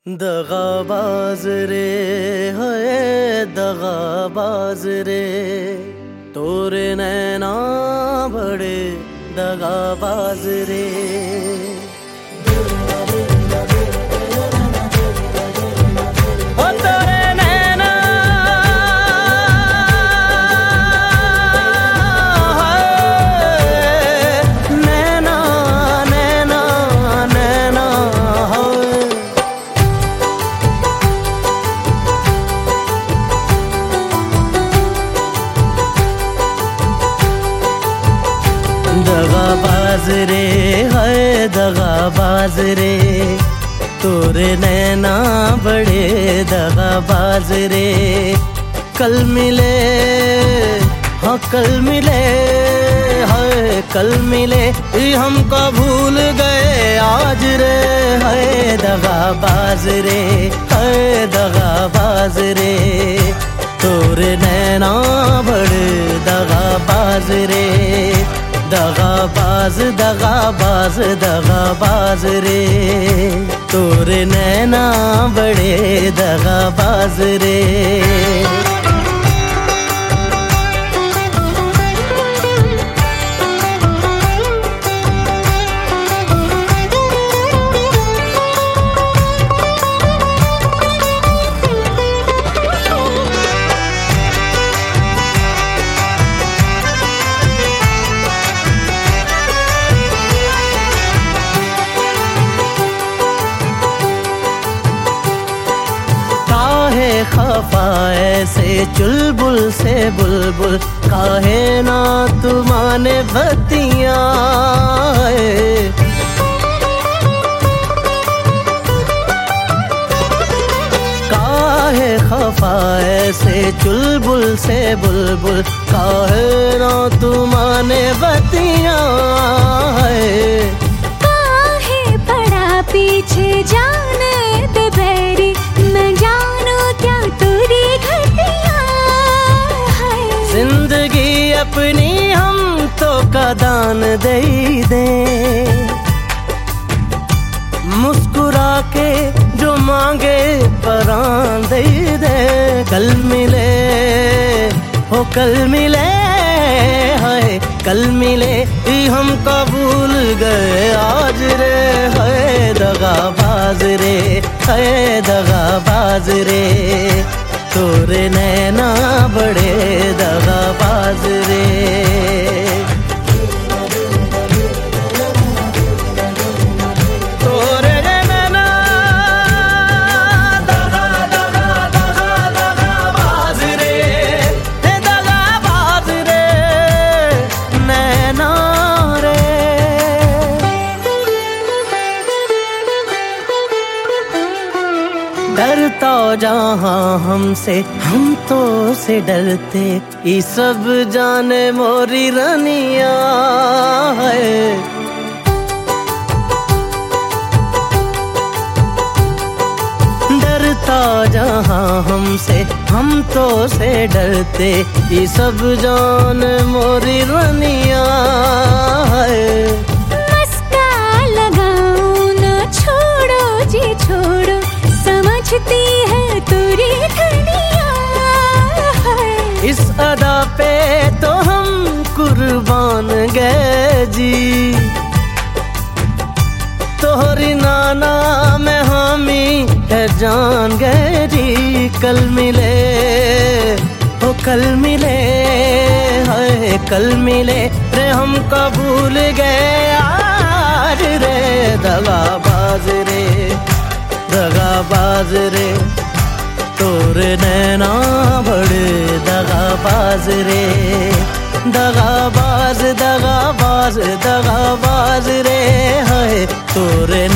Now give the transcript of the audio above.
दगाबाज रे है दगाबाज रे, तोरे नैना बड़े दगाबाज रे। दगाबाज रे है दगाबाज रे, तोरे नैना बड़े दगाबाज रे। कल मिले हाँ कल मिले है कल मिले, हमको भूल गए आज रे। है दगाबाज रे है दगाबाज रे, तोरे नैना बड़े दगाबाज रे। दगाबाज दगाबाज दगाबाज रे, तोरे नैना बड़े दगाबाज रे। खफा ऐसे चुलबुल से बुलबुल, काहे ना तुमाने बतिया। काहे खफा ऐसे चुलबुल से बुलबुल, काहे ना तुमाने बतिया। काहे पड़ा पीछे जाने दे बैरी, मैं जानू क्या तुरी घटिया है। जिंदगी अपनी हम तो कदान दे दे, मुस्कुरा के जो मांगे परान दे दे। कल मिले हो कल मिले है कल मिले, हम भूल गए आज रे। है दगाबाज रे है दगाबाज रे, तोरे नैना बड़े दगाबाज रे। डरता जहाँ हमसे हम तो से डरते, ये सब जाने मोरी रनिया है। डरता जहाँ हमसे हम तो से डरते, ये सब जान मोरी रनिया है। मस्का लगाऊं ना छोड़ो जी छोड़ो, समझती है तुरी धनिया है। इस अदा पे तो हम कुर्बान गए जी, तोहरी नाना में हामी है जान गए जी। कल मिले हो कल मिले है कल मिले रे, हमको भूल गए आज रे। दगाबाज रे दगाबाज रे, तोरे नैना बड़े दगाबाज रे। दगाबाज दगाबाज दगाबाज रे है, तोरे